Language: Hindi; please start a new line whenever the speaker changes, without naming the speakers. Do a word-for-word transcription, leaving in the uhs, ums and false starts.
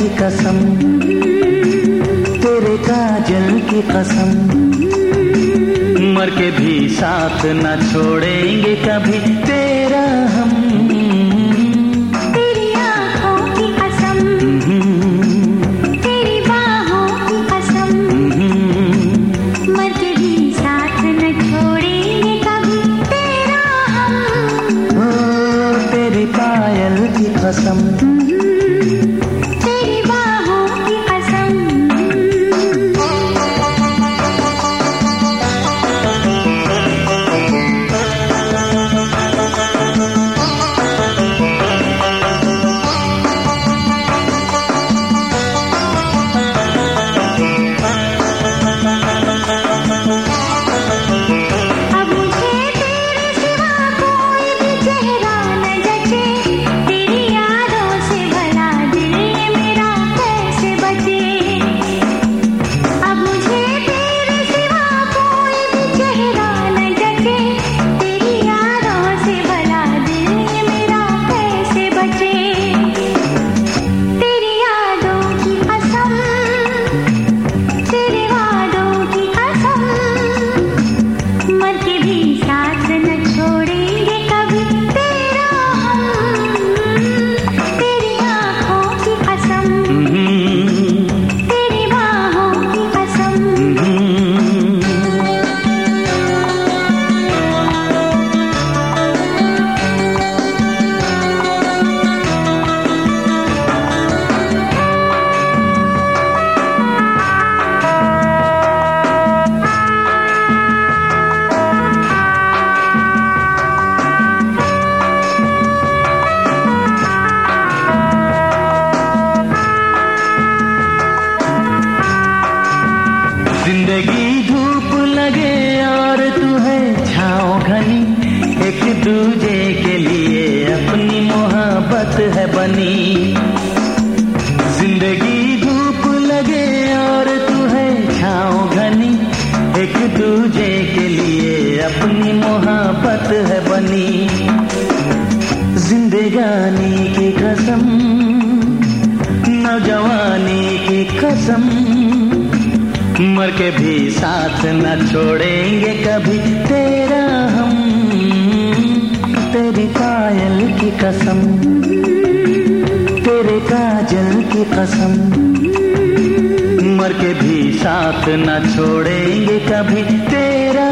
की कसम, तेरे काजल की कसम, मर के भी साथ न छोड़ेंगे कभी तेरा हम।
तेरी आँखों की कसम, तेरी बाहों की कसम, मर के भी साथ न छोड़ेंगे कभी तेरा हम।
ओ तेरी पायल की कसम,
तेरी बाहों की कसम। अब मुझे तेरे सिवा कोई भी चेहरा न जचे, तेरी यादों से भला दिल ये मेरा कैसे बचे। अब मुझे तेरे सिवा कोई भी चेहरा न जचे, तेरी यादों से भला दिल ये मेरा कैसे बचे। तेरी यादों की कसम, तेरे वादों की कसम, मर के भी साथ न छोड़ेंगे कभी तेरा हम। तेरी आँखों की कसम, तेरी बाहों की कसम।
जिंदगी धूप लगे और तू है छाँव घनी, एक दूजे के लिए अपनी मोहब्बत है बनी। जिंदगी धूप लगे और तू है छाँव घनी, एक दूजे के लिए अपनी मोहब्बत है बनी। जिंदगानी की कसम, नौजवानी की कसम, मर के भी साथ न छोड़ेंगे कभी तेरा हम। तेरी पायल की कसम, तेरे काजल की कसम, मर के भी साथ न छोड़ेंगे कभी तेरा